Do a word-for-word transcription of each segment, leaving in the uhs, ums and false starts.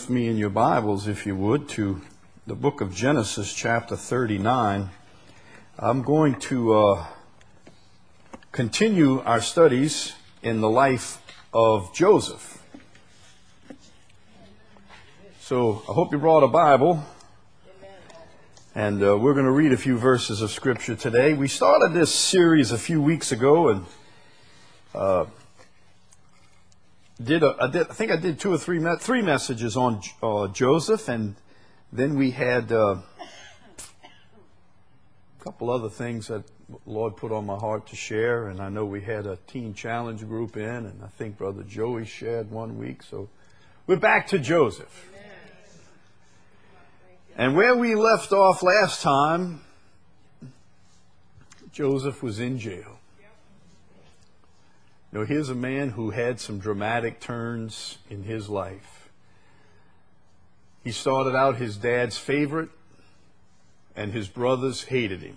with me in your Bibles, if you would, to the book of Genesis, chapter thirty-nine. I'm going to uh, continue our studies in the life of Joseph. So I hope you brought a Bible, and uh, we're going to read a few verses of Scripture today. We started this series a few weeks ago, and uh, did, a, I did I think I did two or three me- three messages on uh, Joseph, and then we had uh, a couple other things that the Lord put on my heart to share, and I know we had a teen challenge group in, and I think Brother Joey shared one week, so we're back to Joseph. And where we left off last time, Joseph was in jail. You know, here's a man who had some dramatic turns in his life. He started out his dad's favorite, and his brothers hated him.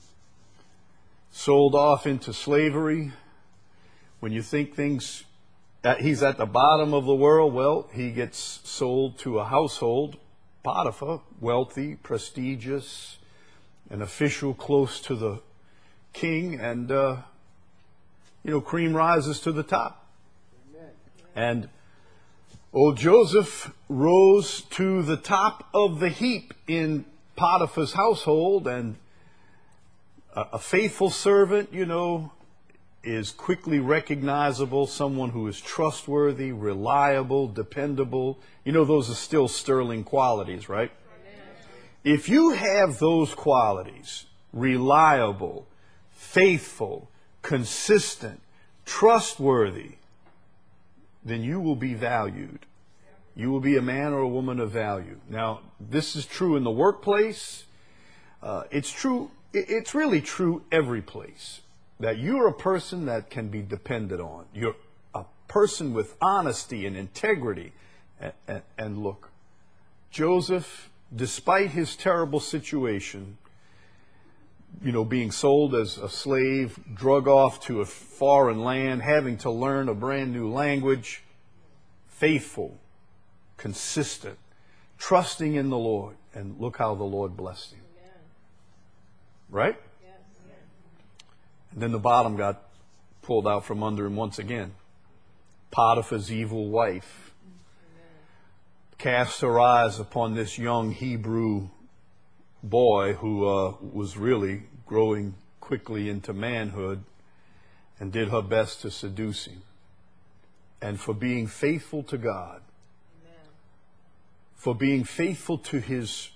Sold off into slavery. When you think things, that he's at the bottom of the world, well, he gets sold to a household, Potiphar, wealthy, prestigious, an official close to the king, and uh, you know, cream rises to the top. Amen. And old Joseph rose to the top of the heap in Potiphar's household, and a, a faithful servant, you know, is quickly recognizable, someone who is trustworthy, reliable, dependable. You know, those are still sterling qualities, right? Amen. If you have those qualities, reliable, faithful, consistent, trustworthy, then you will be valued. You will be a man or a woman of value. Now, this is true in the workplace. Uh, it's true. It's really true every place. That you're a person that can be depended on. You're a person with honesty and integrity. And, and, and look, Joseph, despite his terrible situation, you know, being sold as a slave, drug off to a foreign land, having to learn a brand new language, faithful, consistent, trusting in the Lord. And look how the Lord blessed him. Amen. Right? Yeah. Yeah. And then the bottom got pulled out from under him once again. Potiphar's evil wife Amen. Cast her eyes upon this young Hebrew boy who uh, was really growing quickly into manhood, and did her best to seduce him. And for being faithful to God, Amen. For being faithful to his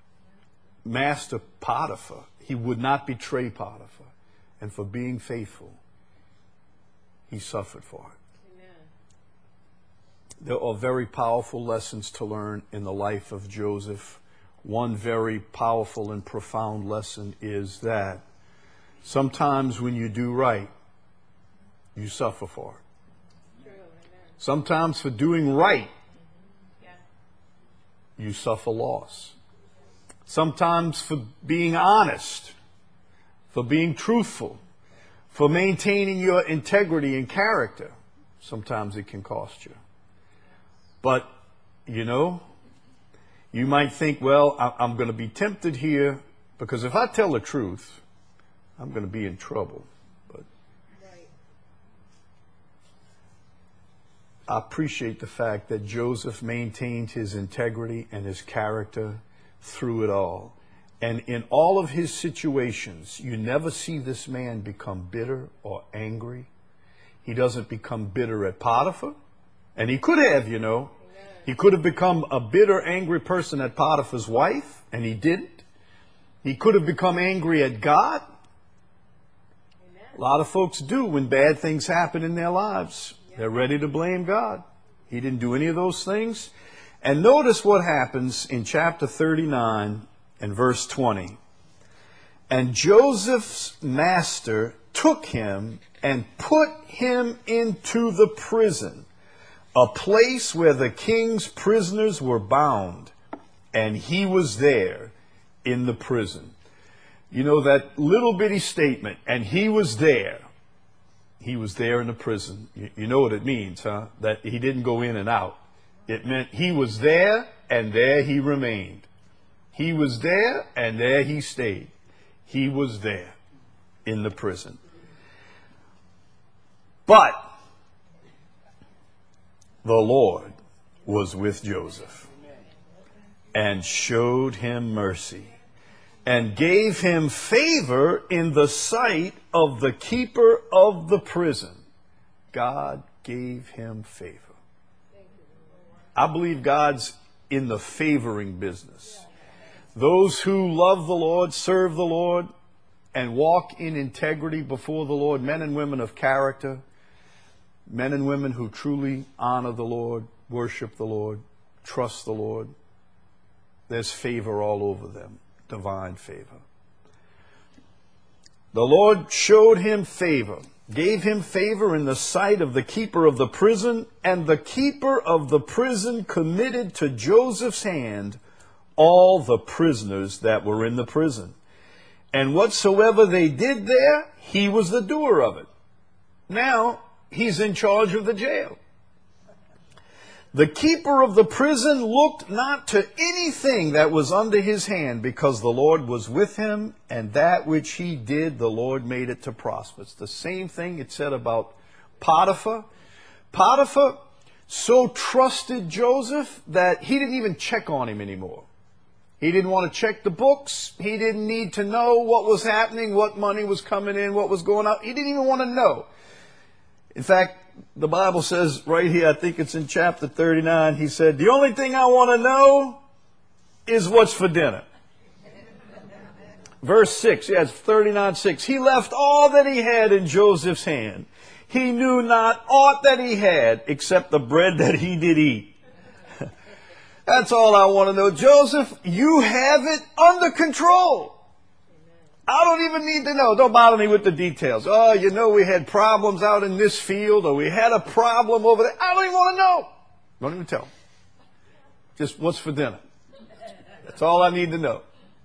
master Potiphar, he would not betray Potiphar. And for being faithful, he suffered for it. Amen. There are very powerful lessons to learn in the life of Joseph. One very powerful and profound lesson is that sometimes when you do right, you suffer for it. True, sometimes for doing right, mm-hmm. yeah. you suffer loss. Sometimes for being honest, for being truthful, for maintaining your integrity and character, sometimes it can cost you. But, you know, you might think, well, I'm going to be tempted here because if I tell the truth, I'm going to be in trouble. But right. I appreciate the fact that Joseph maintained his integrity and his character through it all. And in all of his situations, you never see this man become bitter or angry. He doesn't become bitter at Potiphar. And he could have, you know. He could have become a bitter, angry person at Potiphar's wife, and he didn't. He could have become angry at God. Amen. A lot of folks do when bad things happen in their lives. Yeah. They're ready to blame God. He didn't do any of those things. And notice what happens in chapter thirty-nine and verse twenty. And Joseph's master took him and put him into the prison, a place where the king's prisoners were bound, and he was there in the prison. You know, that little bitty statement, and he was there. He was there in the prison. You, you know what it means, huh? That he didn't go in and out. It meant he was there and there he remained. He was there and there he stayed. He was there in the prison. But the Lord was with Joseph and showed him mercy and gave him favor in the sight of the keeper of the prison. God gave him favor. I believe God's in the favoring business. Those who love the Lord, serve the Lord, and walk in integrity before the Lord, men and women of character, men and women who truly honor the Lord, worship the Lord, trust the Lord, there's favor all over them, divine favor. The Lord showed him favor, gave him favor in the sight of the keeper of the prison, and the keeper of the prison committed to Joseph's hand all the prisoners that were in the prison. And whatsoever they did there, he was the doer of it. Now, he's in charge of the jail. The keeper of the prison looked not to anything that was under his hand, because the Lord was with him, and that which he did, the Lord made it to prosper. It's the same thing it said about Potiphar. Potiphar so trusted Joseph that he didn't even check on him anymore. He didn't want to check the books. He didn't need to know what was happening, what money was coming in, what was going out. He didn't even want to know. In fact, the Bible says right here, I think it's in chapter thirty-nine, he said, the only thing I want to know is what's for dinner. Verse six, yes, thirty-nine six. He left all that he had in Joseph's hand. He knew not aught that he had except the bread that he did eat. That's all I want to know. Joseph, you have it under control. I don't even need to know. Don't bother me with the details. Oh, you know, we had problems out in this field, or we had a problem over there. I don't even want to know. Don't even tell. Just what's for dinner. That's all I need to know.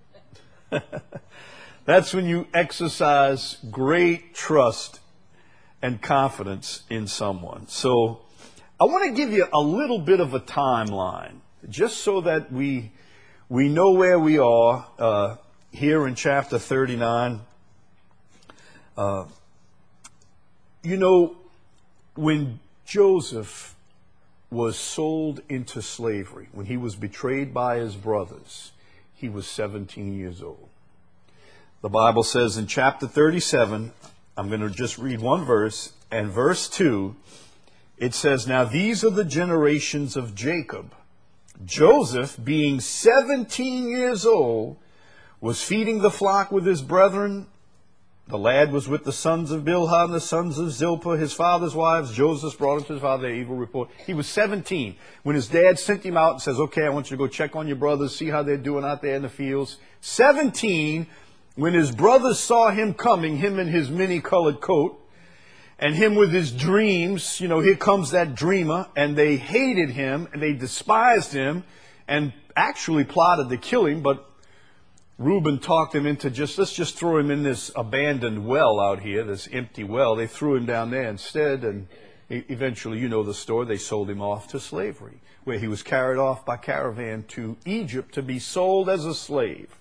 That's when you exercise great trust and confidence in someone. So I want to give you a little bit of a timeline, just so that we we know where we are uh, here in chapter thirty-nine. Uh, you know, when Joseph was sold into slavery, when he was betrayed by his brothers, he was seventeen years old. The Bible says in chapter thirty-seven, I'm going to just read one verse, and verse two, it says, now these are the generations of Jacob. Joseph, being seventeen years old, was feeding the flock with his brethren. The lad was with the sons of Bilhah and the sons of Zilpah, his father's wives. Joseph brought him to his father, their evil report. He was seventeen when his dad sent him out and says, okay, I want you to go check on your brothers, see how they're doing out there in the fields. seventeen, when his brothers saw him coming, him in his many-colored coat, and him with his dreams, you know, here comes that dreamer, and they hated him, and they despised him, and actually plotted to kill him, but Reuben talked him into just, let's just throw him in this abandoned well out here, this empty well. They threw him down there instead, and eventually, you know the story, they sold him off to slavery, where he was carried off by caravan to Egypt to be sold as a slave.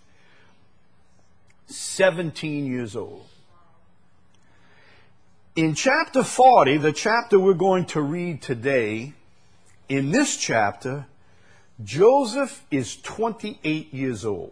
seventeen years old. In chapter forty, the chapter we're going to read today, in this chapter, Joseph is twenty-eight years old.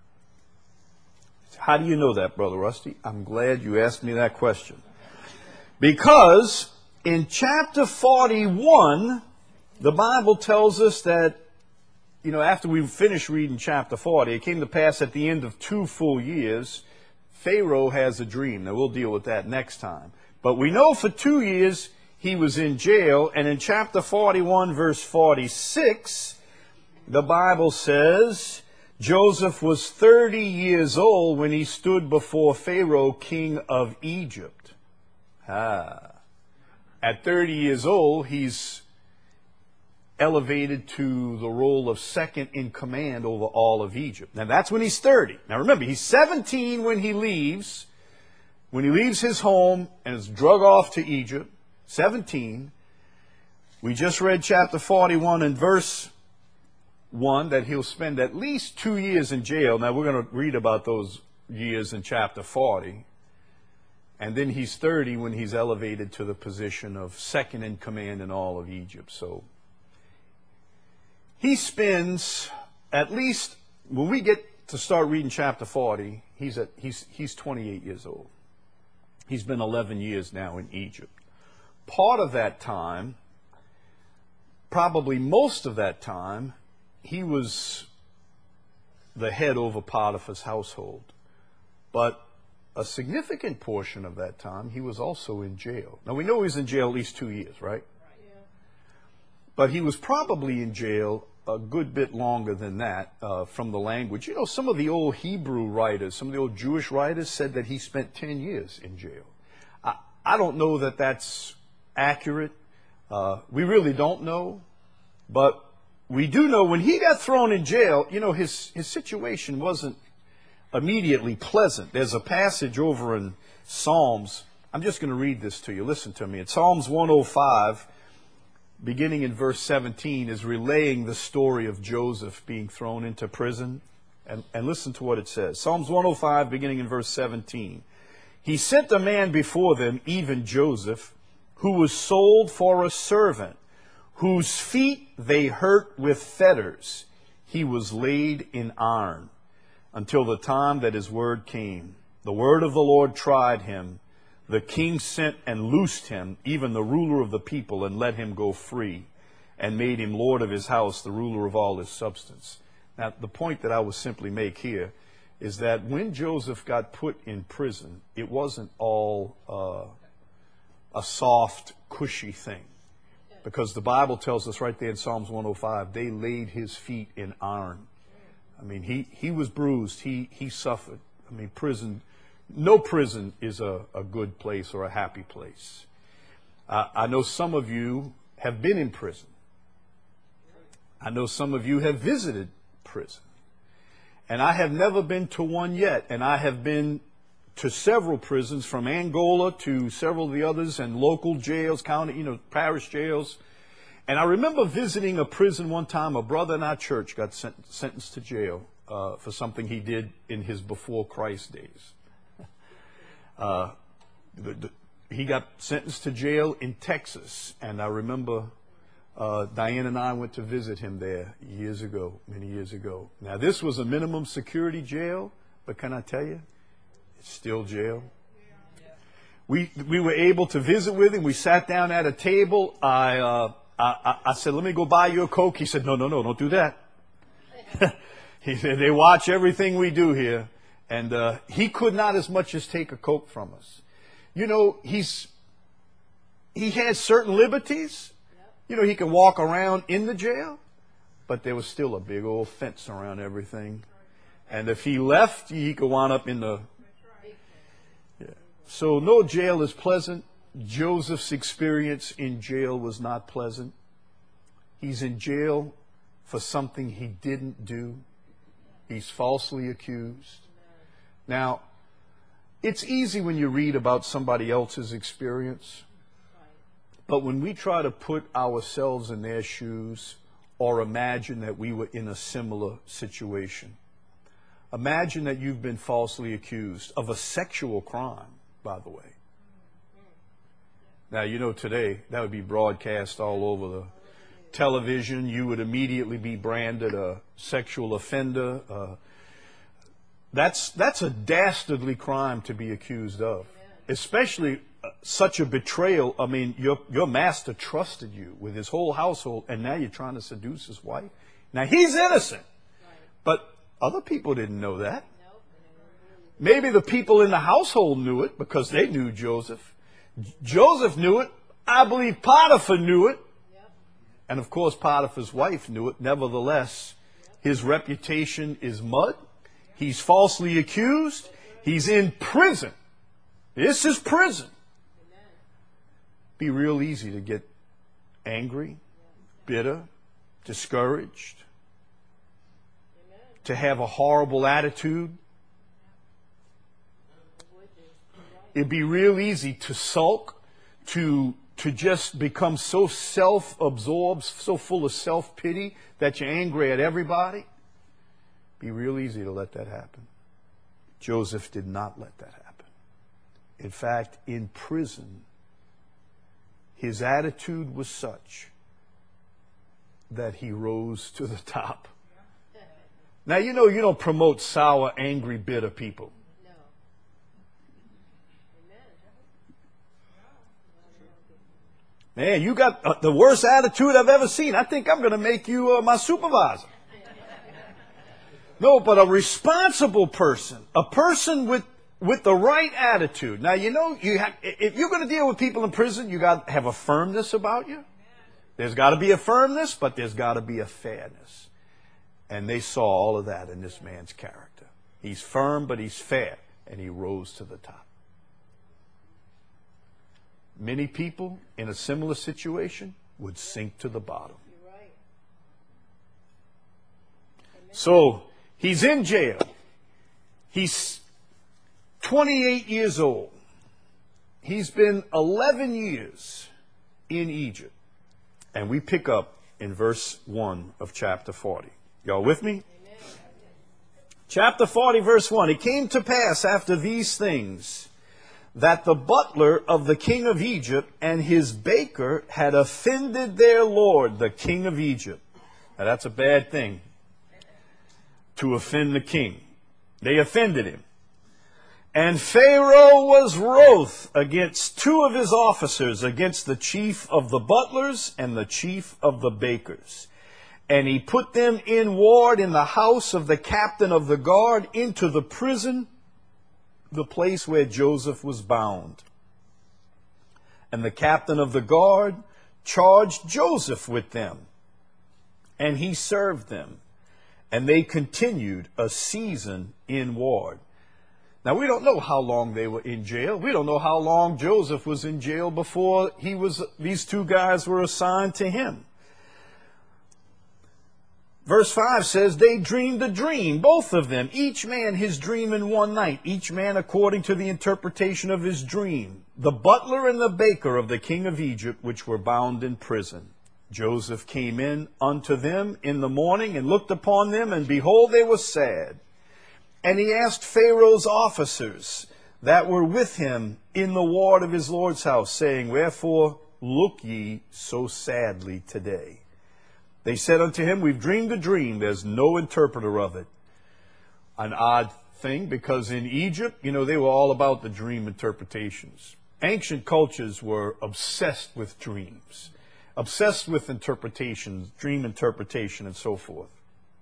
How do you know that, Brother Rusty? I'm glad you asked me that question. Because in chapter forty-one, the Bible tells us that, you know, after we finished reading chapter forty, it came to pass at the end of two full years, Pharaoh has a dream. Now, we'll deal with that next time. But we know for two years he was in jail, and in chapter forty-one, verse forty-six, the Bible says, Joseph was thirty years old when he stood before Pharaoh, king of Egypt. Ah. At thirty years old, he's elevated to the role of second in command over all of Egypt. Now, that's when he's thirty. Now, remember, he's seventeen when he leaves. When he leaves his home and is drug off to Egypt, seventeen, We just read chapter forty-one and verse one that he'll spend at least two years in jail. Now we're going to read about those years in chapter forty. And then he's thirty when he's elevated to the position of second in command in all of Egypt. So he spends at least, when we get to start reading chapter forty, he's at he's he's twenty-eight years old. He's been eleven years now in Egypt. Part of that time, probably most of that time, he was the head over Potiphar's household. But a significant portion of that time, he was also in jail. Now, we know he was in jail at least two years, right? Yeah. But he was probably in jail a good bit longer than that uh, from the language. You know, some of the old Hebrew writers, some of the old Jewish writers said that he spent ten years in jail. I, I don't know that that's accurate. Uh, we really don't know. But we do know when he got thrown in jail, you know, his, his situation wasn't immediately pleasant. There's a passage over in Psalms. I'm just going to read this to you. Listen to me. In Psalms one oh five, beginning in verse seventeen, is relaying the story of Joseph being thrown into prison. And, and listen to what it says. Psalms one oh five, beginning in verse seventeen. He sent a man before them, even Joseph, who was sold for a servant, whose feet they hurt with fetters. He was laid in iron, until the time that his word came. The word of the Lord tried him. The king sent and loosed him, even the ruler of the people, and let him go free, and made him lord of his house, the ruler of all his substance. Now, the point that I would simply make here is that when Joseph got put in prison, it wasn't all uh, a soft, cushy thing. Because the Bible tells us right there in Psalms one oh five, they laid his feet in iron. I mean, he, he was bruised. He, he suffered. I mean, prison, no prison is a, a good place or a happy place. Uh, I know some of you have been in prison. I know some of you have visited prison. And I have never been to one yet. And I have been to several prisons, from Angola to several of the others, and local jails, county, you know, parish jails. And I remember visiting a prison one time. A brother in our church got sent, sentenced to jail uh, for something he did in his before Christ days. Uh, the, the, he got sentenced to jail in Texas, and I remember uh, Diane and I went to visit him there years ago, many years ago. Now, this was a minimum security jail, but can I tell you, it's still jail. We we were able to visit with him. We sat down at a table. I uh, I, I said, "Let me go buy you a Coke." He said, "No, no, no, don't do that." He said, "They watch everything we do here." And uh, he could not as much as take a Coke from us. You know, he's he has certain liberties. You know, he can walk around in the jail, but there was still a big old fence around everything. And if he left, he could wind up in the... Yeah. So no jail is pleasant. Joseph's experience in jail was not pleasant. He's in jail for something he didn't do. He's falsely accused. Now, it's easy when you read about somebody else's experience, but when we try to put ourselves in their shoes or imagine that we were in a similar situation, imagine that you've been falsely accused of a sexual crime, by the way. Now, you know, today that would be broadcast all over the television. You would immediately be branded a sexual offender. Uh, that's that's a dastardly crime to be accused of, especially uh, such a betrayal. I mean, your your master trusted you with his whole household, and now you're trying to seduce his wife. Now, he's innocent, but other people didn't know that. Maybe the people in the household knew it because they knew Joseph. Joseph knew it. I believe Potiphar knew it. And of course, Potiphar's wife knew it. Nevertheless, his reputation is mud. He's falsely accused. He's in prison. This is prison. Be real easy to get angry, bitter, discouraged, to have a horrible attitude. It'd be real easy to sulk, to to just become so self-absorbed, so full of self-pity that you're angry at everybody, it'd be real easy to let that happen. Joseph did not let that happen. In fact, in prison, his attitude was such that he rose to the top. Now, you know you don't promote sour, angry, bitter people. No. Amen. Man, you got uh, the worst attitude I've ever seen. I think I'm going to make you uh, my supervisor. No, but a responsible person, a person with with the right attitude. Now, you know, you have, if you're going to deal with people in prison, you got to have a firmness about you. There's got to be a firmness, but there's got to be a fairness. And they saw all of that in this man's character. He's firm, but he's fair, and he rose to the top. Many people in a similar situation would sink to the bottom. You're right. So he's in jail. He's twenty-eight years old. He's been eleven years in Egypt. And we pick up in verse one of chapter forty. Y'all with me? Amen. Chapter forty, verse one. It came to pass after these things that the butler of the king of Egypt and his baker had offended their lord, the king of Egypt. Now that's a bad thing, to offend the king. They offended him. And Pharaoh was wroth against two of his officers, against the chief of the butlers and the chief of the bakers. And he put them in ward in the house of the captain of the guard into the prison, the place where Joseph was bound. And the captain of the guard charged Joseph with them, and he served them. And they continued a season in ward. Now, we don't know how long they were in jail. We don't know how long Joseph was in jail before he was, these two guys were assigned to him. Verse five says, they dreamed a dream, both of them, each man his dream in one night, each man according to the interpretation of his dream. The butler and the baker of the king of Egypt, which were bound in prison. Joseph came in unto them in the morning and looked upon them, and behold, they were sad. And he asked Pharaoh's officers that were with him in the ward of his Lord's house, saying, wherefore look ye so sadly today? They said unto him, we've dreamed a dream. There's no interpreter of it. An odd thing, because in Egypt, you know, they were all about the dream interpretations. Ancient cultures were obsessed with dreams, obsessed with interpretations, dream interpretation, and so forth.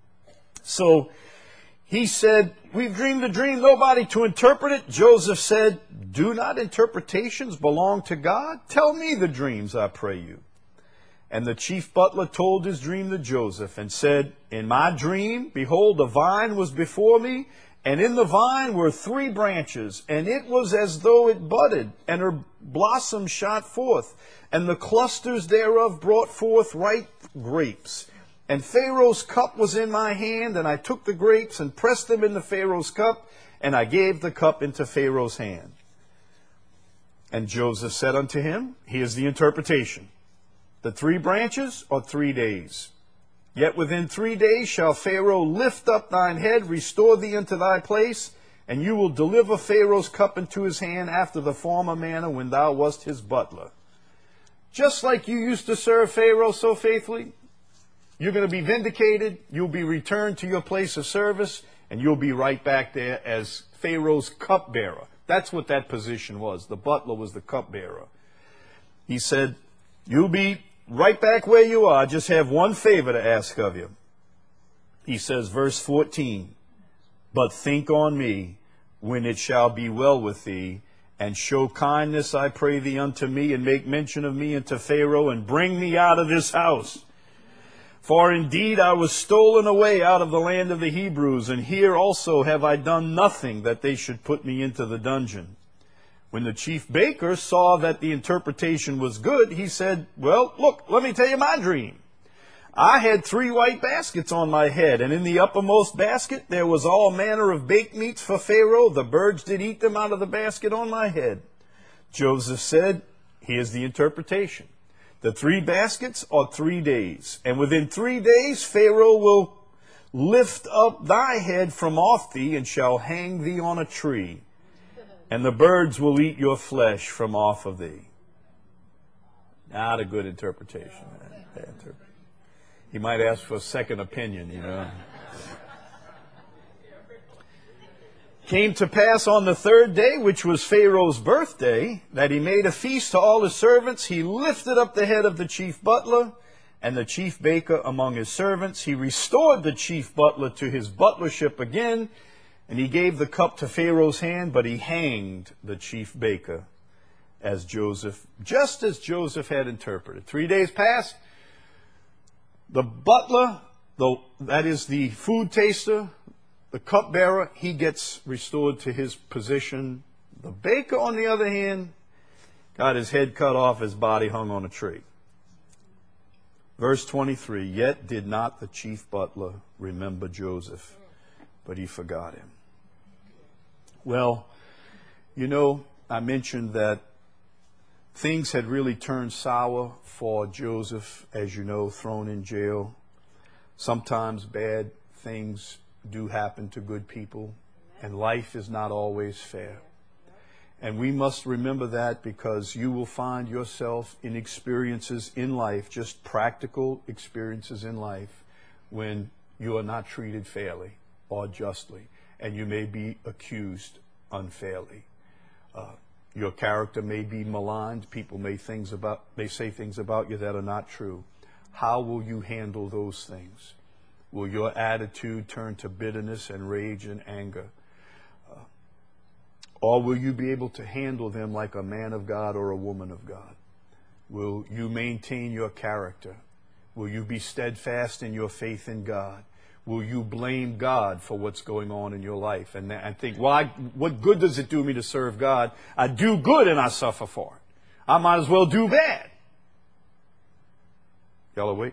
So he said, we've dreamed a dream, nobody to interpret it. Joseph said, do not interpretations belong to God? Tell me the dreams, I pray you. And the chief butler told his dream to Joseph and said, in my dream, behold, a vine was before me, and in the vine were three branches, and it was as though it budded, and her blossoms shot forth, and the clusters thereof brought forth ripe grapes. And Pharaoh's cup was in my hand, and I took the grapes and pressed them into Pharaoh's cup, and I gave the cup into Pharaoh's hand. And Joseph said unto him, here's the interpretation. The three branches are three days. Yet within three days shall Pharaoh lift up thine head, restore thee unto thy place, and you will deliver Pharaoh's cup into his hand after the former manner when thou wast his butler. Just like you used to serve Pharaoh so faithfully, you're going to be vindicated, you'll be returned to your place of service, and you'll be right back there as Pharaoh's cupbearer. That's what that position was. The butler was the cupbearer. He said, you'll be right back where you are. I just have one favor to ask of you. He says, verse fourteen, but think on me when it shall be well with thee, and show kindness, I pray thee, unto me, and make mention of me unto Pharaoh, and bring me out of this house. For indeed I was stolen away out of the land of the Hebrews, and here also have I done nothing that they should put me into the dungeon. When the chief baker saw that the interpretation was good, he said, well, look, let me tell you my dream. I had three white baskets on my head, and in the uppermost basket there was all manner of baked meats for Pharaoh. The birds did eat them out of the basket on my head. Joseph said, Here's the interpretation. The three baskets are three days. And within three days, Pharaoh will lift up thy head from off thee and shall hang thee on a tree. And the birds will eat your flesh from off of thee. Not a good interpretation. He might ask for a second opinion, you know. Came to pass on the third day, which was Pharaoh's birthday, that he made a feast to all his servants. He lifted up the head of the chief butler and the chief baker among his servants. He restored the chief butler to his butlership again, and he gave the cup to Pharaoh's hand, but he hanged the chief baker as Joseph, just as Joseph had interpreted. Three days passed. The butler, the, that is the food taster, the cupbearer, he gets restored to his position. The baker, on the other hand, got his head cut off, his body hung on a tree. Verse twenty-three, yet did not the chief butler remember Joseph, but he forgot him. Well, you know, I mentioned that things had really turned sour for Joseph, as you know, thrown in jail. Sometimes bad things do happen to good people, and life is not always fair. And we must remember that, because you will find yourself in experiences in life, just practical experiences in life, when you are not treated fairly or justly, and you may be accused unfairly. Uh, your character may be maligned. People may things about may say things about you that are not true. How will you handle those things? Will your attitude turn to bitterness and rage and anger? Uh, or will you be able to handle them like a man of God or a woman of God? Will you maintain your character? Will you be steadfast in your faith in God? Will you blame God for what's going on in your life? And, and think, well, I, what good does it do me to serve God? I do good and I suffer for it. I might as well do bad. Y'all awake?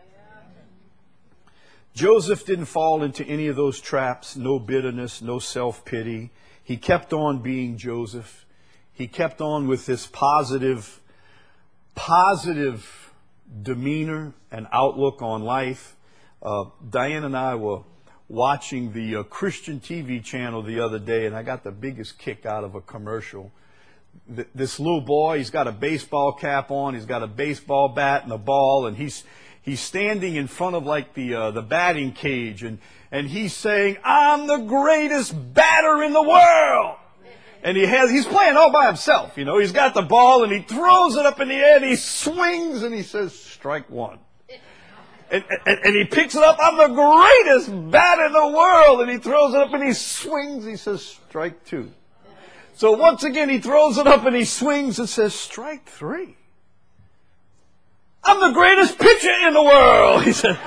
Joseph didn't fall into any of those traps. No bitterness, no self-pity. He kept on being Joseph. He kept on with this positive, positive demeanor and outlook on life. Uh, Diane and I were watching the uh, Christian T V channel the other day, and I got the biggest kick out of a commercial. Th- this little boy, he's got a baseball cap on, he's got a baseball bat and a ball, and he's He's standing in front of like the uh, the batting cage, and, and he's saying, I'm the greatest batter in the world. And he has he's playing all by himself, you know. He's got the ball, and he throws it up in the air, and he swings, and he says, strike one. And, and, and he picks it up, I'm the greatest batter in the world. And he throws it up, and he swings, he says, strike two. So once again, he throws it up, and he swings, and says, strike three. I'm the greatest pitcher in the world, he said.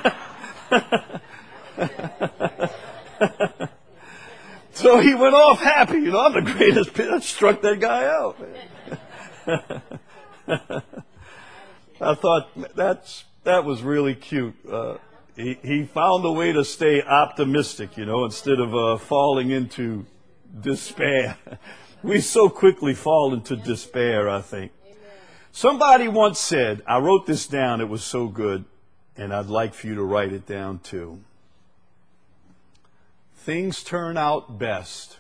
So he went off happy. You know, I'm the greatest pitcher. I struck that guy out. I thought that's that was really cute. Uh, he, he found a way to stay optimistic, you know, instead of uh, falling into despair. We so quickly fall into despair, I think. Somebody once said, I wrote this down, it was so good, and I'd like for you to write it down too. Things turn out best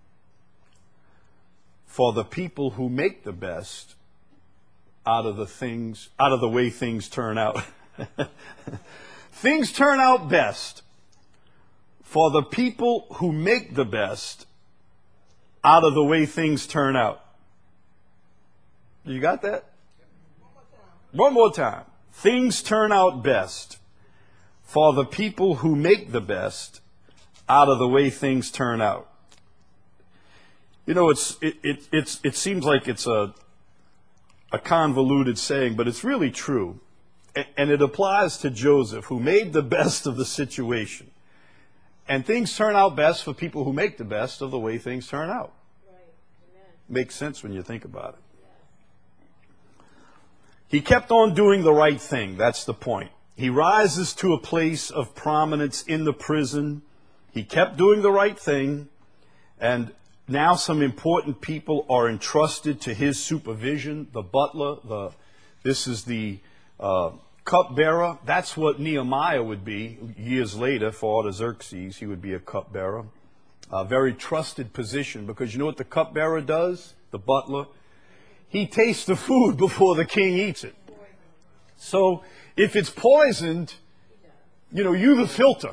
for the people who make the best out of the things, out of the way things turn out. Things turn out best for the people who make the best out of the way things turn out. You got that? One more time. Things turn out best for the people who make the best out of the way things turn out. You know, it's it it it's it seems like it's a a convoluted saying, but it's really true. And it applies to Joseph, who made the best of the situation. And things turn out best for people who make the best of the way things turn out. Right. Amen. Makes sense when you think about it. He kept on doing the right thing. That's the point. He rises to a place of prominence in the prison. He kept doing the right thing. And now some important people are entrusted to his supervision. The butler, the this is the uh, cupbearer. That's what Nehemiah would be years later for Artaxerxes. He would be a cupbearer. A very trusted position, because you know what the cupbearer does? The butler. He tastes the food before the king eats it. So if it's poisoned, you know, you the filter.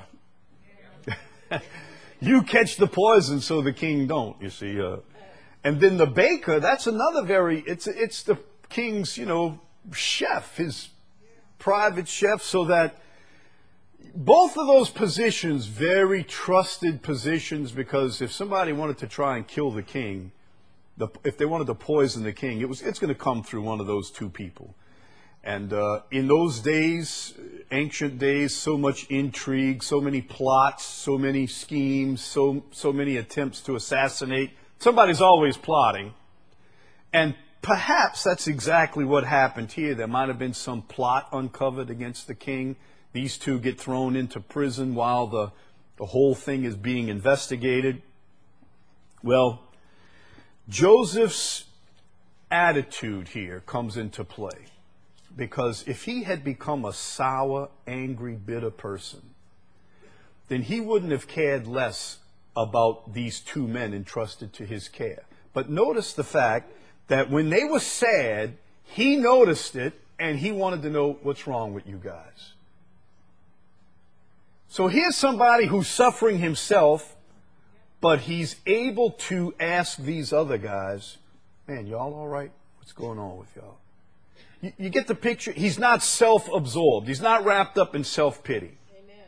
You catch the poison so the king don't, you see. Uh, and then the baker, that's another very, it's it's the king's, you know, chef, his private chef, so that both of those positions, very trusted positions, because if somebody wanted to try and kill the king, the, if they wanted to poison the king, it was it's going to come through one of those two people. And uh, in those days, ancient days, so much intrigue, so many plots, so many schemes, so so many attempts to assassinate. Somebody's always plotting. And perhaps that's exactly what happened here. There might have been some plot uncovered against the king. These two get thrown into prison while the, the whole thing is being investigated. Well, Joseph's attitude here comes into play. Because if he had become a sour, angry, bitter person, then he wouldn't have cared less about these two men entrusted to his care. But notice the fact that when they were sad, he noticed it and he wanted to know, what's wrong with you guys? So here's somebody who's suffering himself, but he's able to ask these other guys, man, y'all all right? What's going on with y'all? You, you get the picture? He's not self-absorbed. He's not wrapped up in self-pity. Amen.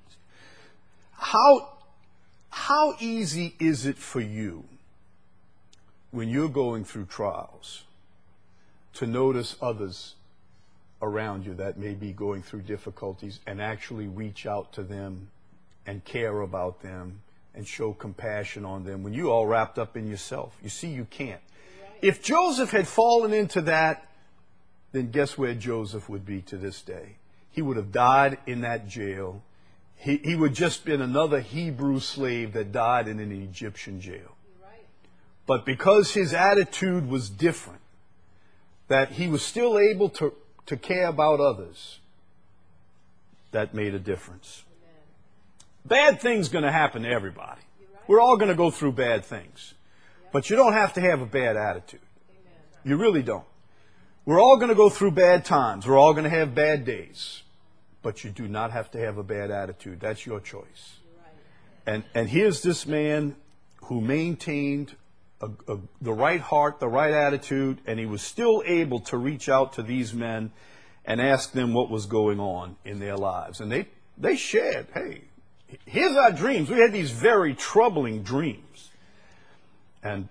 How, how easy is it for you when you're going through trials to notice others around you that may be going through difficulties and actually reach out to them and care about them and show compassion on them when you're all wrapped up in yourself? You see, you can't. Right. If Joseph had fallen into that, then guess where Joseph would be to this day? He would have died in that jail. He, he would just been another Hebrew slave that died in an Egyptian jail. Right. But because his attitude was different, that he was still able to to care about others, that made a difference. Amen. Bad things going to happen to everybody. Right. We're all going to go through bad things. Yep. But you don't have to have a bad attitude. Amen. You really don't. We're all going to go through bad times. We're all going to have bad days. But you do not have to have a bad attitude. That's your choice. Right. And, and here's this man who maintained A, a, the right heart, the right attitude, and he was still able to reach out to these men and ask them what was going on in their lives. And they, they shared, hey, here's our dreams. We had these very troubling dreams. And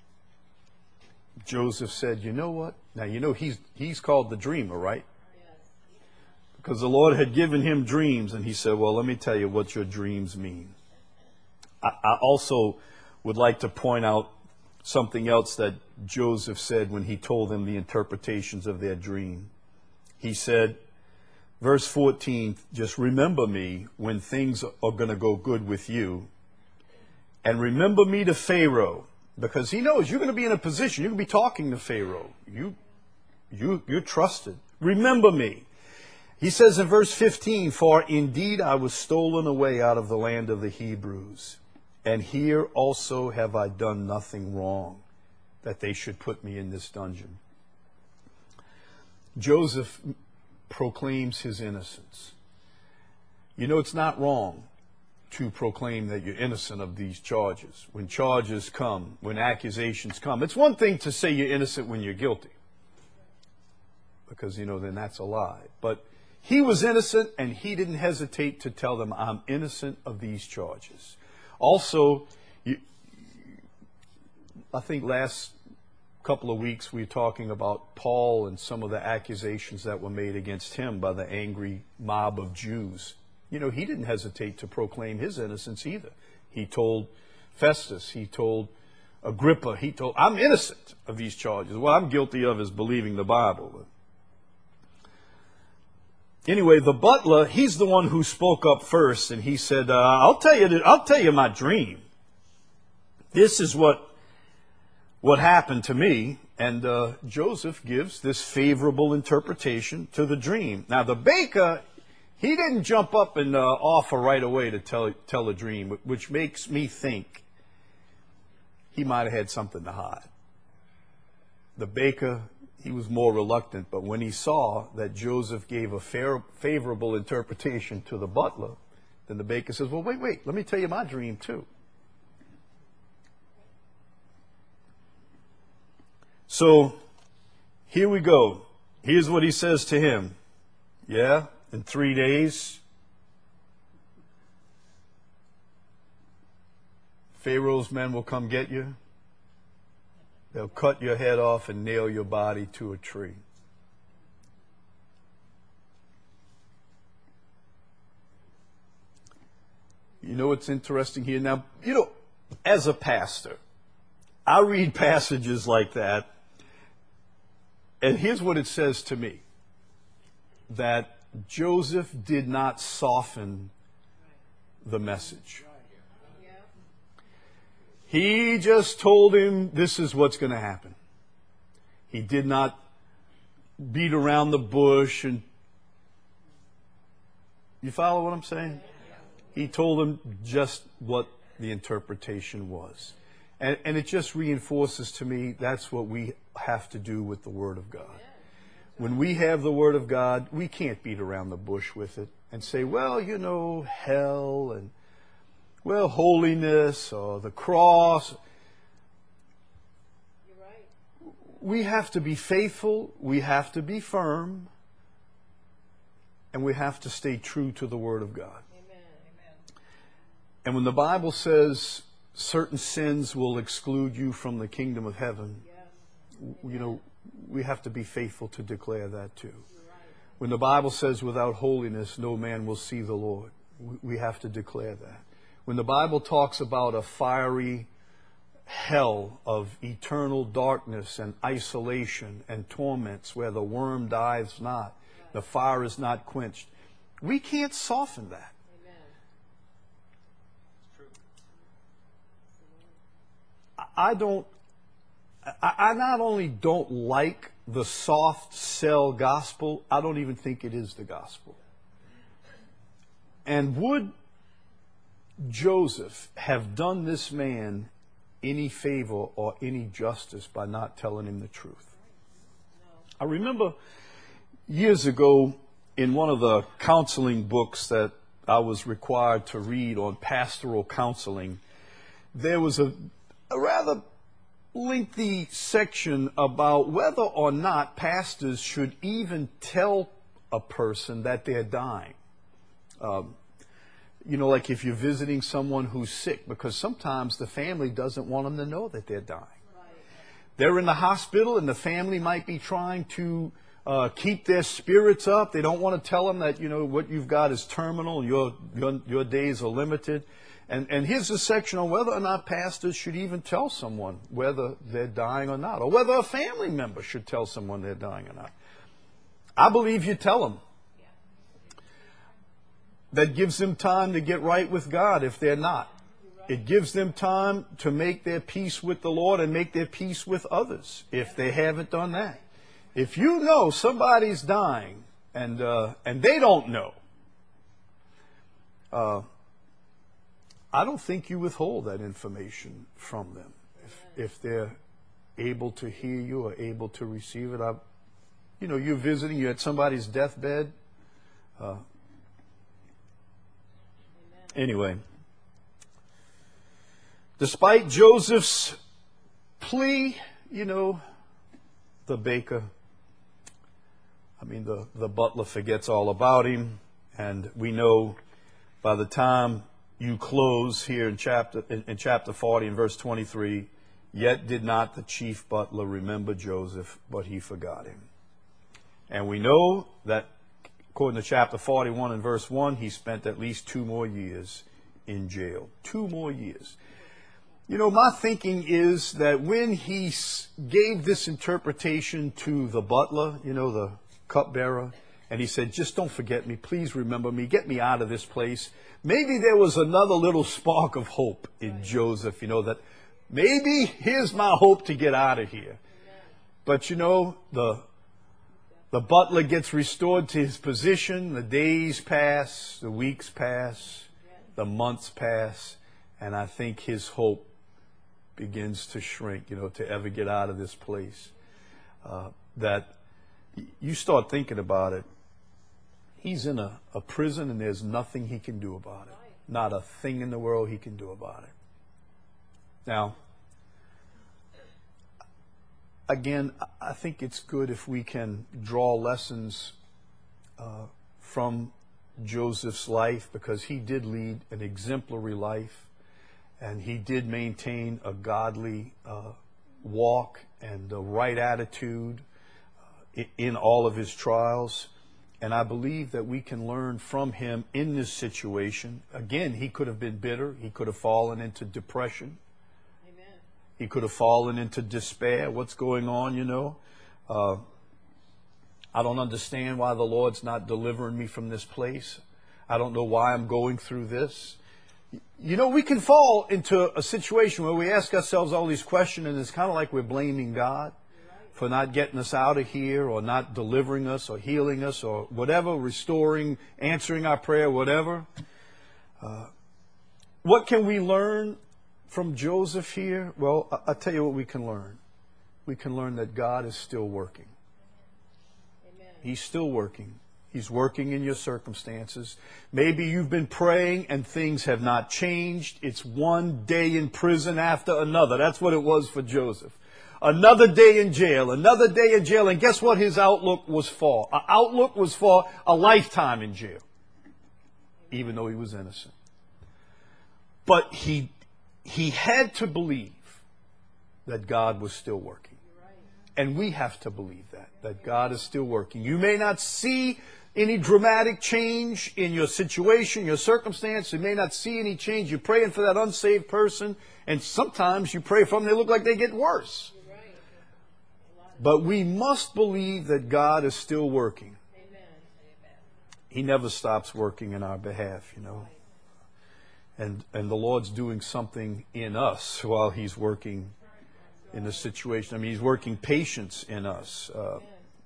Joseph said, you know what? Now, you know he's, he's called the dreamer, right? Yes. Because the Lord had given him dreams, and he said, well, let me tell you what your dreams mean. I, I also would like to point out something else that Joseph said when he told them the interpretations of their dream. He said, verse fourteen, just remember me when things are going to go good with you. And remember me to Pharaoh, because he knows you're going to be in a position, you're going to be talking to Pharaoh. You, you, you're trusted. Remember me. He says in verse fifteen, for indeed I was stolen away out of the land of the Hebrews. And here also have I done nothing wrong, that they should put me in this dungeon. Joseph proclaims his innocence. You know, it's not wrong to proclaim that you're innocent of these charges. When charges come, when accusations come, it's one thing to say you're innocent when you're guilty, because, you know, then that's a lie. But he was innocent, and he didn't hesitate to tell them, I'm innocent of these charges. Also, you, I think last couple of weeks we were talking about Paul and some of the accusations that were made against him by the angry mob of Jews. You know, he didn't hesitate to proclaim his innocence either. He told Festus, he told Agrippa, he told, I'm innocent of these charges. What I'm guilty of is believing the Bible. Anyway, the butler, he's the one who spoke up first, and he said, uh, I'll tell you, I'll tell you my dream. This is what what happened to me. And uh, Joseph gives this favorable interpretation to the dream. Now, the baker, he didn't jump up and uh, offer right away to tell, tell a dream, which makes me think he might have had something to hide. The baker, he was more reluctant, but when he saw that Joseph gave a fair, favorable interpretation to the butler, then the baker says, well, wait, wait, let me tell you my dream too. So here we go. Here's what he says to him. Yeah, in three days, Pharaoh's men will come get you. They'll cut your head off and nail your body to a tree. You know what's interesting here? Now, you know, as a pastor, I read passages like that, and here's what it says to me. That Joseph did not soften the message. He just told him this is what's going to happen. He did not beat around the bush. And you follow what I'm saying? He told him just what the interpretation was. And, and it just reinforces to me that's what we have to do with the Word of God. When we have the Word of God, we can't beat around the bush with it and say, well, you know, hell and, well, holiness or the cross. You're right. We have to be faithful, we have to be firm, and we have to stay true to the Word of God. Amen. Amen. And when the Bible says certain sins will exclude you from the kingdom of heaven, Yes. you know, we have to be faithful to declare that too. You're right. When the Bible says without holiness no man will see the Lord, we have to declare that. When the Bible talks about a fiery hell of eternal darkness and isolation and torments where the worm dies not, the fire is not quenched, we can't soften that. Amen. I don't, I, I not only don't like the soft sell gospel, I don't even think it is the gospel. And would Joseph have done this man any favor or any justice by not telling him the truth? I remember years ago in one of the counseling books that I was required to read on pastoral counseling, there was a, a rather lengthy section about whether or not pastors should even tell a person that they're dying. Um, you know, like if you're visiting someone who's sick, because sometimes the family doesn't want them to know that they're dying. Right. They're in the hospital and the family might be trying to uh, keep their spirits up. They don't want to tell them that, you know, what you've got is terminal and your, your, your days are limited. And, and here's a section on whether or not pastors should even tell someone whether they're dying or not, or whether a family member should tell someone they're dying or not. I believe you tell them. That gives them time to get right with God if they're not. It gives them time to make their peace with the Lord and make their peace with others if they haven't done that. If you know somebody's dying and uh, and they don't know, uh, I don't think you withhold that information from them. If, if they're able to hear you or able to receive it, I, you know, you're visiting, you're at somebody's deathbed. Uh, Anyway, despite Joseph's plea, you know, the baker, I mean, the, the butler forgets all about him. And we know by the time you close here in chapter, in, in chapter forty and verse twenty-three, yet did not the chief butler remember Joseph, but he forgot him. And we know that according to chapter forty-one and verse one, he spent at least two more years in jail. Two more years. You know, my thinking is that when he gave this interpretation to the butler, you know, the cupbearer, and he said, just don't forget me, please remember me, get me out of this place. Maybe there was another little spark of hope in Joseph, you know, that Maybe here's my hope to get out of here. But you know, the the butler gets restored to his position. The days pass, the weeks pass, the months pass, and I think his hope begins to shrink, you know, to ever get out of this place. Uh, that you start thinking about it. He's in a, a prison and there's nothing he can do about it. Not a thing in the world he can do about it. Now, again, I think it's good if we can draw lessons uh, from Joseph's life, because he did lead an exemplary life and he did maintain a godly uh, walk and the right attitude uh, in all of his trials. And I believe that we can learn from him in this situation. Again, he could have been bitter. He could have fallen into depression. Amen. He could have fallen into despair. What's going on, you know? Uh, I don't understand why the Lord's not delivering me from this place. I don't know why I'm going through this. You know, we can fall into a situation where we ask ourselves all these questions, and it's kind of like we're blaming God for not getting us out of here, or not delivering us, or healing us, or whatever, restoring, answering our prayer, whatever. Uh, what can we learn from Joseph here? Well, I- I'll tell you what we can learn. We can learn that God is still working. Amen. He's still working. He's working in your circumstances. Maybe you've been praying and things have not changed. It's one day in prison after another. That's what it was for Joseph. Another day in jail, another day in jail. And guess what his outlook was for? Our outlook was for a lifetime in jail, even though he was innocent. But he, he had to believe that God was still working. And we have to believe that, that God is still working. You may not see any dramatic change in your situation, your circumstance. You may not see any change. You're praying for that unsaved person, and sometimes you pray for them, they look like they get worse. But we must believe that God is still working. Amen. He never stops working in our behalf, you know. And and the Lord's doing something in us while He's working in the situation. I mean, He's working patience in us. Uh,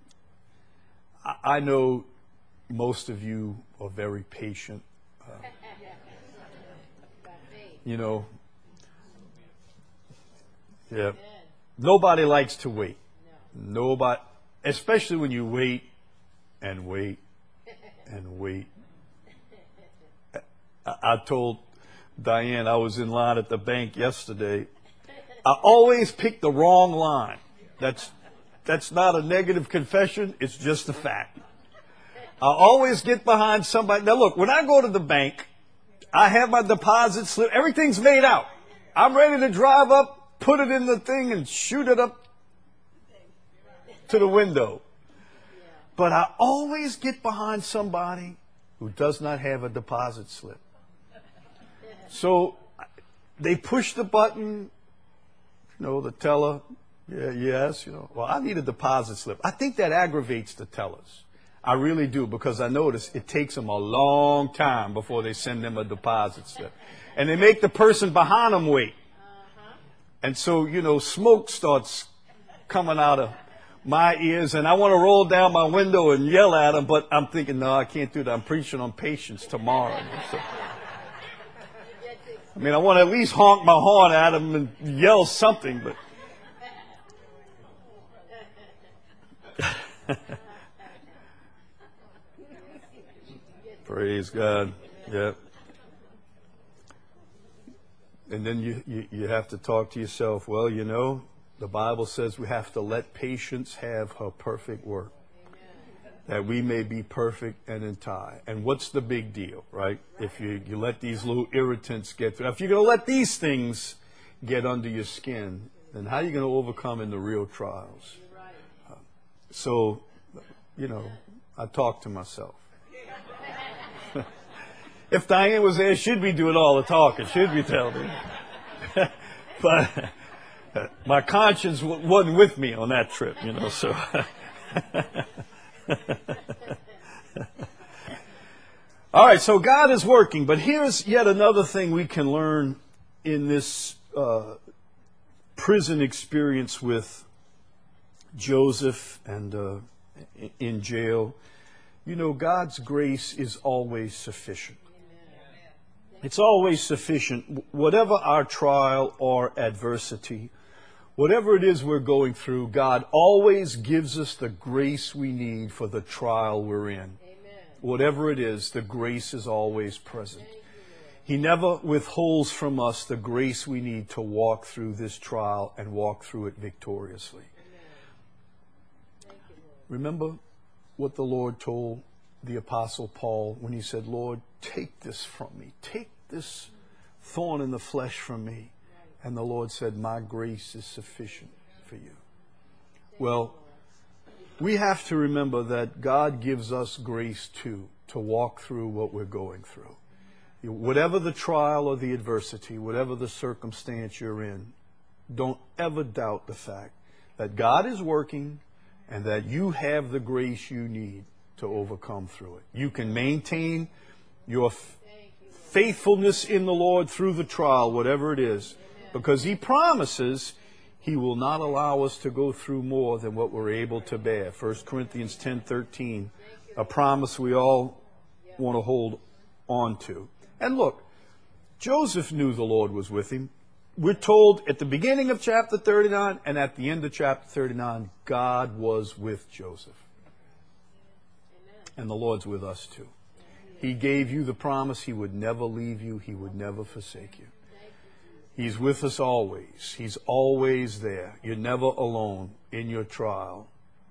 I, I know most of you are very patient. Uh, you know, yeah. Nobody likes to wait. Nobody, especially when you wait and wait and wait. I, I told Diane, I was in line at the bank yesterday. I always pick the wrong line. That's that's not a negative confession. It's just a fact. I always get behind somebody. Now look, when I go to the bank, I have my deposit slip. Everything's made out. I'm ready to drive up, put it in the thing, and shoot it up to the window. But I always get behind somebody who does not have a deposit slip. So they push the button, you know, the teller, yeah, yes, you know, well, I need a deposit slip. I think that aggravates the tellers. I really do, because I notice it takes them a long time before they send them a deposit slip. And they make the person behind them wait. And so, you know, smoke starts coming out of my ears, and I want to roll down my window and yell at them, but I'm thinking, no, I can't do that. I'm preaching on patience tomorrow. So, I mean, I want to at least honk my horn at them and yell something, but praise God. Yeah. And then you, you, you have to talk to yourself, well, you know, the Bible says we have to let patience have her perfect work, that we may be perfect and entire. And what's the big deal, right? If you, you let these little irritants get through, if you're going to let these things get under your skin, then how are you going to overcome in the real trials? Uh, so, you know, I talk to myself. If Diane was there, she'd be doing all the talking. She'd be telling me. But my conscience w- wasn't with me on that trip, you know, so. All right, so God is working, but here's yet another thing we can learn in this uh, prison experience with Joseph and uh, in jail, you know, God's grace is always sufficient. It's always sufficient. Whatever our trial or adversity, whatever it is we're going through, God always gives us the grace we need for the trial we're in. Whatever it is, the grace is always present. He never withholds from us the grace we need to walk through this trial and walk through it victoriously. Remember what the Lord told the Apostle Paul when he said, Lord, take this from me. Take this thorn in the flesh from me. And the Lord said, my grace is sufficient for you. Well, we have to remember that God gives us grace too, to walk through what we're going through. Whatever the trial or the adversity, whatever the circumstance you're in, don't ever doubt the fact that God is working and that you have the grace you need to overcome through it. You can maintain your f- faithfulness in the Lord through the trial, whatever it is, because He promises He will not allow us to go through more than what we're able to bear. First Corinthians ten thirteen, a promise we all want to hold on to. And look, Joseph knew the Lord was with him. We're told at the beginning of chapter thirty-nine and at the end of chapter thirty-nine, God was with Joseph. And the Lord's with us too. He gave you the promise He would never leave you. He would never forsake you. He's with us always. He's always there. You're never alone in your trial.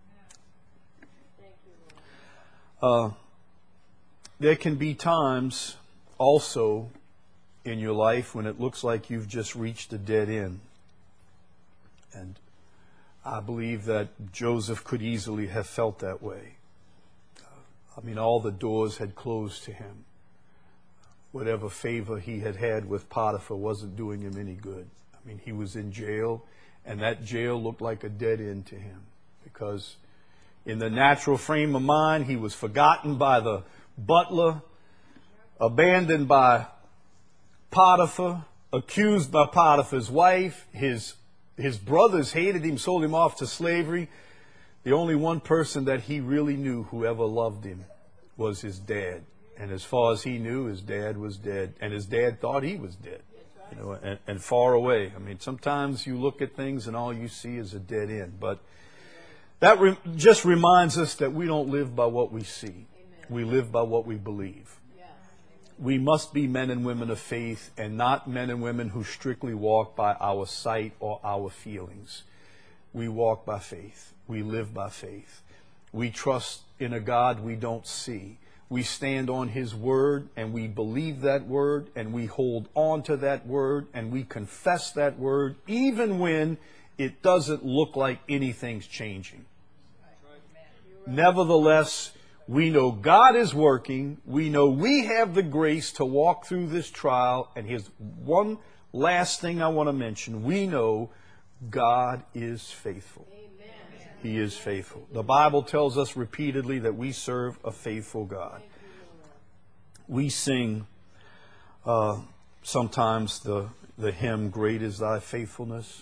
Uh, there can be times also in your life when it looks like you've just reached a dead end. And I believe that Joseph could easily have felt that way. I mean, all the doors had closed to him. Whatever favor he had had with Potiphar wasn't doing him any good. I mean, he was in jail, and that jail looked like a dead end to him. Because in the natural frame of mind, he was forgotten by the butler, abandoned by Potiphar, accused by Potiphar's wife. His, his brothers hated him, sold him off to slavery. The only one person that he really knew who ever loved him was his dad. And as far as he knew, his dad was dead. And his dad thought he was dead, you know, and, and far away. I mean, sometimes you look at things and all you see is a dead end. But that re- just reminds us that we don't live by what we see. Amen. We live by what we believe. Yeah. We must be men and women of faith and not men and women who strictly walk by our sight or our feelings. We walk by faith. We live by faith. We trust in a God we don't see. We stand on His word and we believe that word and we hold on to that word and we confess that word even when it doesn't look like anything's changing. Nevertheless, we know God is working. We know we have the grace to walk through this trial. And here's one last thing I want to mention. We know God is faithful. He is faithful. The Bible tells us repeatedly that we serve a faithful God. We sing uh, sometimes the, the hymn, Great is Thy Faithfulness.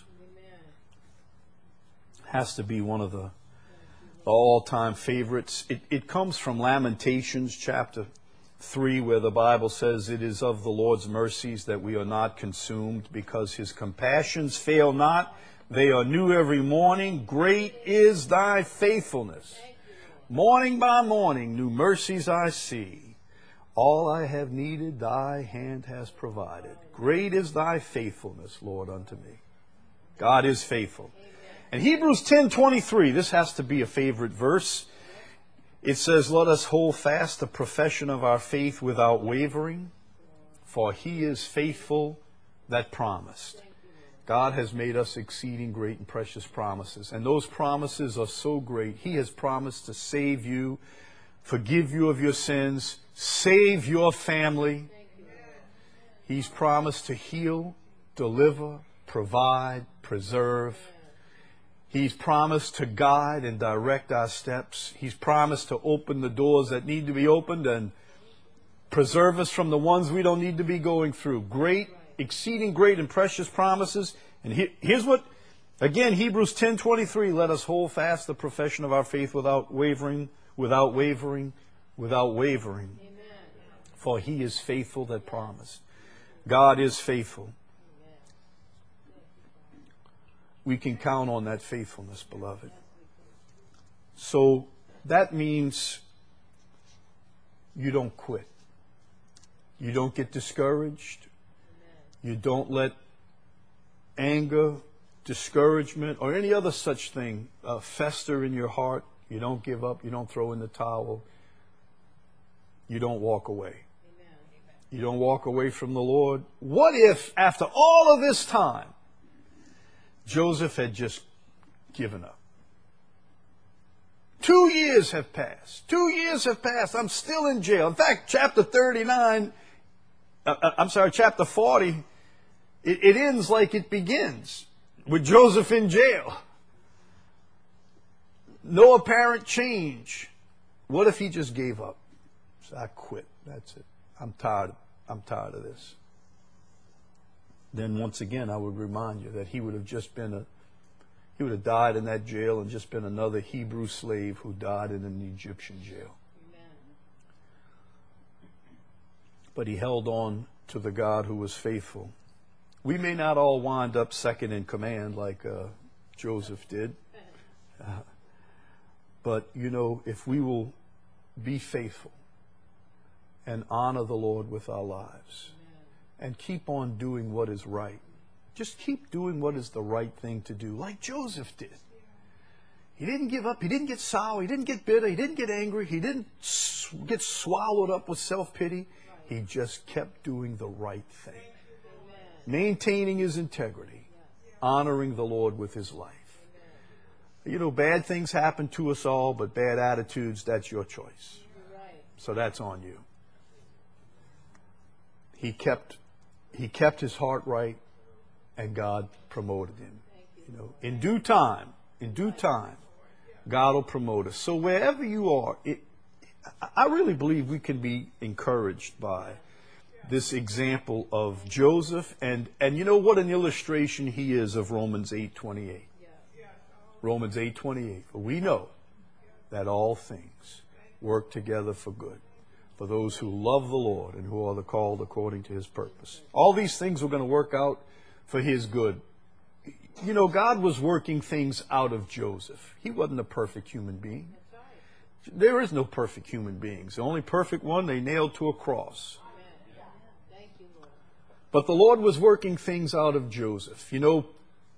Has to be one of the, the all-time favorites. It, it comes from Lamentations chapter three, where the Bible says, it is of the Lord's mercies that we are not consumed, because His compassions fail not. They are new every morning. Great is Thy faithfulness. Morning by morning, new mercies I see. All I have needed, Thy hand has provided. Great is Thy faithfulness, Lord, unto me. God is faithful. And Hebrews ten twenty-three, this has to be a favorite verse. It says, let us hold fast the profession of our faith without wavering, for He is faithful that promised. God has made us exceeding great and precious promises. And those promises are so great. He has promised to save you, forgive you of your sins, save your family. He's promised to heal, deliver, provide, preserve. He's promised to guide and direct our steps. He's promised to open the doors that need to be opened and preserve us from the ones we don't need to be going through. Great, exceeding great and precious promises. And here, here's what Again, Hebrews ten twenty-three, let us hold fast the profession of our faith without wavering, without wavering, without wavering. Amen. For he is faithful that promised. God is faithful. We can count on that faithfulness, beloved. So that means you don't quit. You don't get discouraged. You don't let anger, discouragement, or any other such thing uh, fester in your heart. You don't give up. You don't throw in the towel. You don't walk away. Amen. You don't walk away from the Lord. What if, after all of this time, Joseph had just given up? Two years have passed. Two years have passed. I'm still in jail. In fact, chapter thirty-nine, uh, I'm sorry, chapter forty, it, it ends like it begins, with Joseph in jail. No apparent change. What if he just gave up? So I quit. That's it. I'm tired. I'm tired of this. Then once again, I would remind you that he would have just been a, he would have died in that jail and just been another Hebrew slave who died in an Egyptian jail. Amen. But he held on to the God who was faithful. We may not all wind up second in command like uh, Joseph did. Uh, but, you know, if we will be faithful and honor the Lord with our lives, and keep on doing what is right. Just keep doing what is the right thing to do, like Joseph did. He didn't give up. He didn't get sour. He didn't get bitter. He didn't get angry. He didn't s- get swallowed up with self-pity. He just kept doing the right thing. Maintaining his integrity. Honoring the Lord with his life. You know, bad things happen to us all, but bad attitudes, that's your choice. So that's on you. He kept He kept his heart right, and God promoted him. You know, in due time, in due time, God will promote us. So wherever you are, it, I really believe we can be encouraged by this example of Joseph, and and you know what an illustration he is of Romans eight twenty-eight. Romans eight twenty-eight. For we know that all things work together for good, for those who love the Lord and who are the called according to his purpose. All these things were going to work out for his good. You know, God was working things out of Joseph. He wasn't a perfect human being. There is no perfect human beings. The only perfect one they nailed to a cross. Thank you, Lord. But the Lord was working things out of Joseph. You know,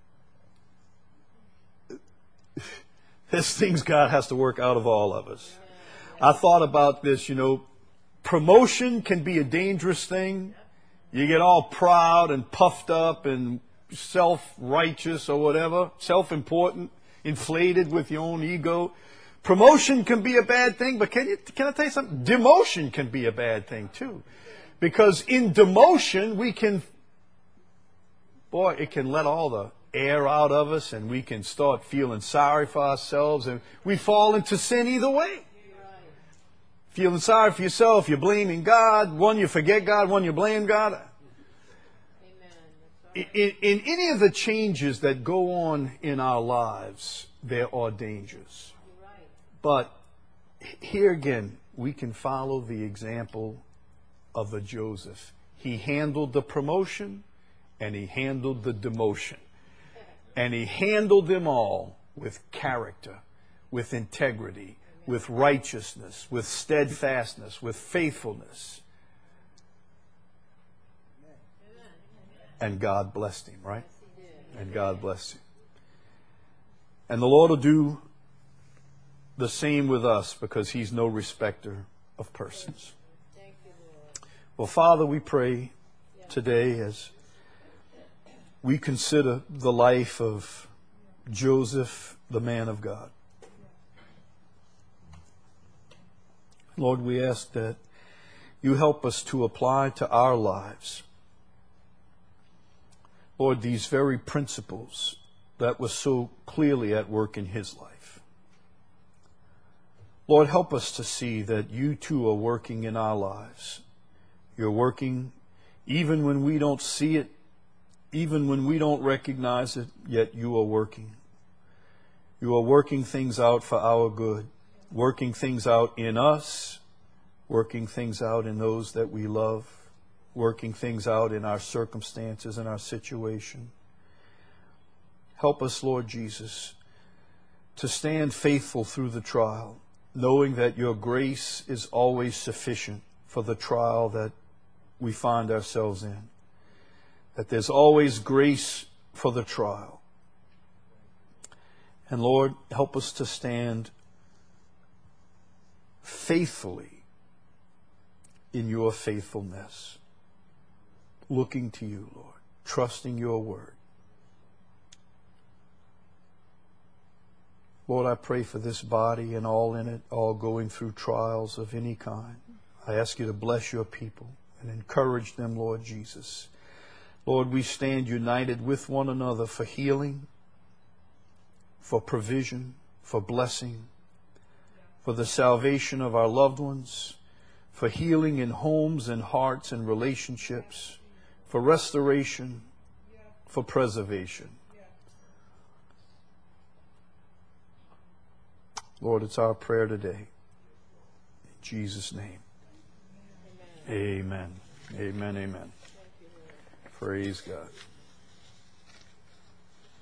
there's things God has to work out of all of us. I thought about this, you know, promotion can be a dangerous thing. You get all proud and puffed up and self-righteous or whatever, self-important, inflated with your own ego. Promotion can be a bad thing, but can you, can I tell you something? Demotion can be a bad thing too. Because in demotion, we can, boy, it can let all the air out of us and we can start feeling sorry for ourselves and we fall into sin either way. Feeling sorry for yourself, you're blaming God. One, you forget God. One, you blame God. Amen. In, in any of the changes that go on in our lives, there are dangers. You're right. But here again, we can follow the example of the Joseph. He handled the promotion and he handled the demotion. And he handled them all with character, with integrity, with righteousness, with steadfastness, with faithfulness. And God blessed him, right? And God blessed him. And the Lord will do the same with us because he's no respecter of persons. Thank you, Lord. Well, Father, we pray today as we consider the life of Joseph, the man of God. Lord, we ask that you help us to apply to our lives, Lord, these very principles that were so clearly at work in his life. Lord, help us to see that you too are working in our lives. You're working even when we don't see it. even when we don't recognize it, yet you are working. You are working things out for our good, working things out in us, working things out in those that we love, working things out in our circumstances and our situation. Help us, Lord Jesus, to stand faithful through the trial, knowing that your grace is always sufficient for the trial that we find ourselves in. That there's always grace for the trial. And Lord, help us to stand faithfully in your faithfulness, looking to you, Lord, trusting your word. Lord, I pray for this body and all in it, all going through trials of any kind. I ask you to bless your people and encourage them, Lord Jesus. Lord, we stand united with one another for healing, for provision, for blessing, for the salvation of our loved ones, for healing in homes and hearts and relationships, for restoration, for preservation. Lord, it's our prayer today. In Jesus' name. Amen. Amen. Amen. Amen. Praise God.